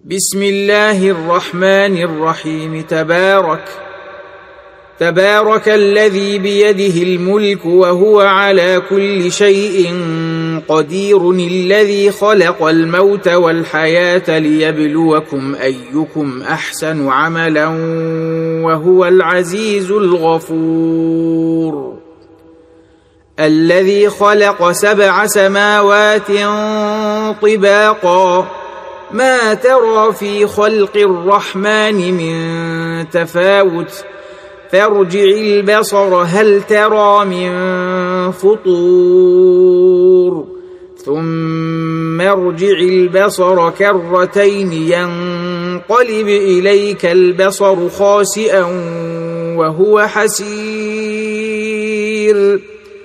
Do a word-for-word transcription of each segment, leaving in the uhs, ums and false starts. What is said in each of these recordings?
بسم الله الرحمن الرحيم. تبارك تبارك الذي بيده الملك وهو على كل شيء قدير، الذي خلق الموت والحياة ليبلوكم أيكم أحسن عملا وهو العزيز الغفور. الذي خلق سبع سماوات طباقا ما ترى في خلق الرحمن من تفاوت فارجع البصر هل ترى من فطور ثم ارجع البصر كرتين ينقلب إليك البصر خاسئا وهو حسير.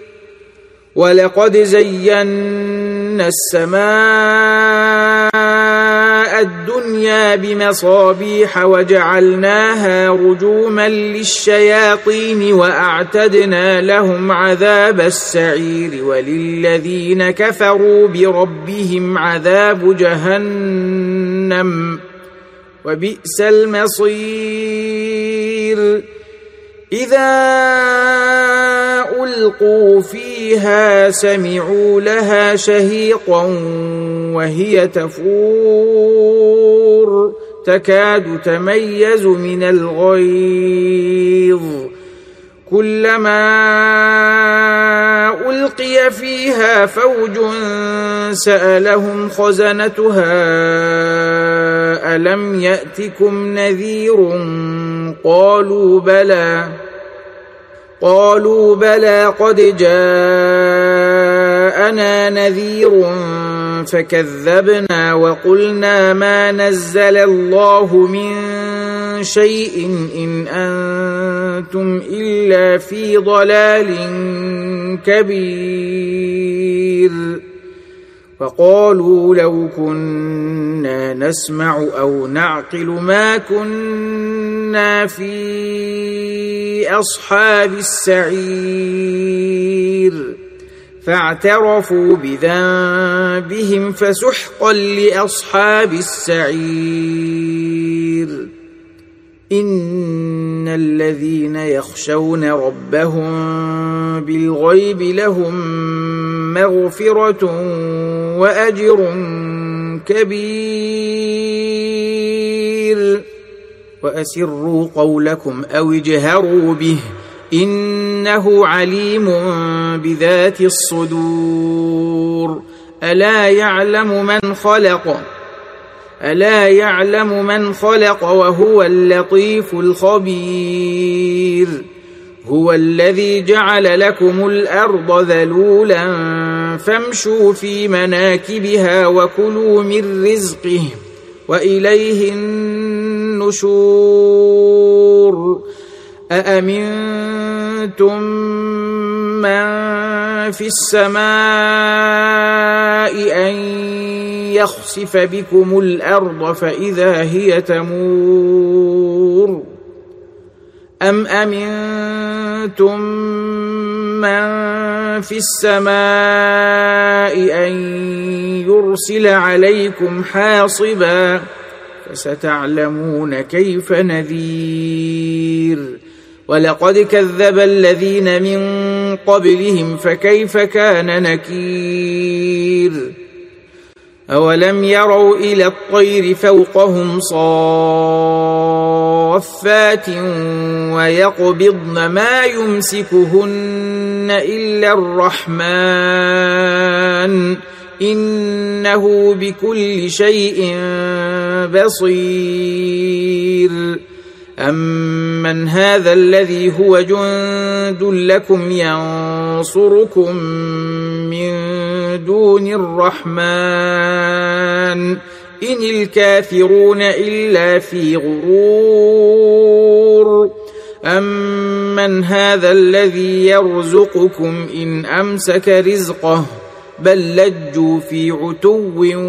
ولقد زينا السماء الدنيا بمصابيح وجعلناها رجوما للشياطين وأعتدنا لهم عذاب السعير. وللذين كفروا بربهم عذاب جهنم وبئس المصير. إذا ألقوا فيها سمعوا لها شهيقا وهي تفور تكاد تميز من الغيظ، كلما ألقي فيها فوج سألهم خزنتها ألم يأتكم نذير قالوا بلى قالوا بلى قد جاءنا نذير فكذبنا وقلنا ما نزل الله من شيء إن أنتم إلا في ضلال كبير. فقالوا لو كنا نسمع أو نعقل ما كنا في أصحاب السعير. فاعترفوا بذنبهم فسحقا لأصحاب السعير. إن الذين يخشون ربهم بالغيب لهم مغفرة وأجر كبير. وأسروا قولكم أو اجهروا به إنه عليم بذات الصدور. ألا يعلم من خلق ألا يعلم من خلق وهو اللطيف الخبير. هو الذي جعل لكم الأرض ذلولا فامشوا في مناكبها وكلوا من رزقه وإليه النشور. أأمنتم من في السماء أن يخسف بكم الأرض فإذا هي تمور أم أمنتم من في السماء أن يرسل عليكم حاصبا فستعلمون كيف نذير. ولقد كذب الذين من قبلهم فكيف كان نكير. أولم يروا إلى الطير فوقهم صافات ويقبضن ما يمسكهن إلا الرحمن إنه بكل شيء بصير. أمن هذا الذي هو جند لكم ينصركم من دون الرحمن إن الكافرون إلا في غرور. أمن هذا الذي يرزقكم إن أمسك رزقه بل لجوا في عتو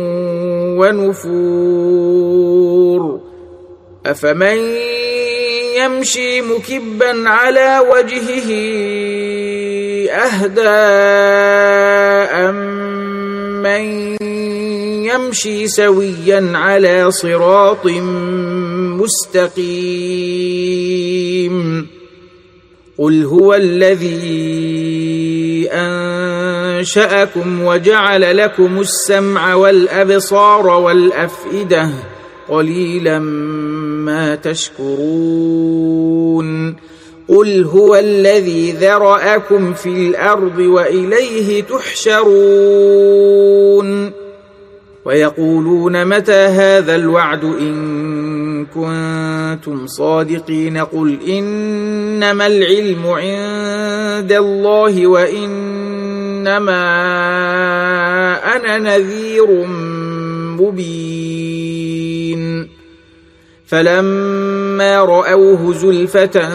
ونفور. أفمن يمشي مكبا على وجهه أهدى أمن يمشي سويا على صراط مستقيم قل هو الذي أنشأكم وجعل لكم السمع والأبصار والأفئدة قليلا ما تشكرون قل هو الذي ذرأكم في الأرض وإليه تحشرون ويقولون متى هذا الوعد إن كنتم صادقين قل إنما العلم عند الله وإنما أنا نذير مبين فلما رأوه زلفة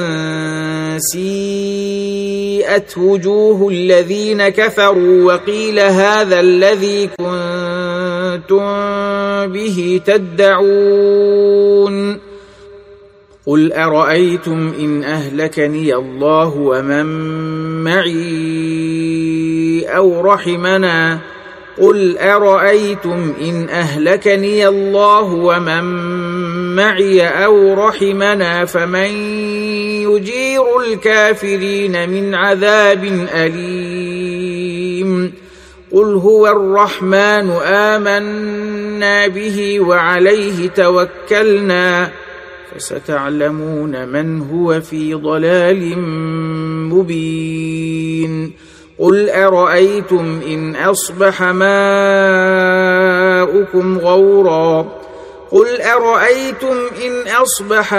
سيئت وجوه الذين كفروا وقيل هذا الذي كنتم به تدعون قل أرأيتم إن أهلكني الله ومن معي أو رحمنا قل أرأيتم إن أهلكني الله ومن معي أو رحمنا فمن يجير الكافرين من عذاب أليم قل هو الرحمن آمنا به وعليه توكلنا فستعلمون من هو في ضلال مبين قل أرأيتم إن أصبح ماؤكم غورا قل أرأيتم إن أصبح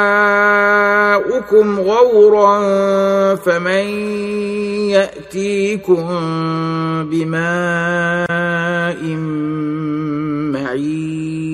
ماؤكم غورا فمن يأتيكم بماء معين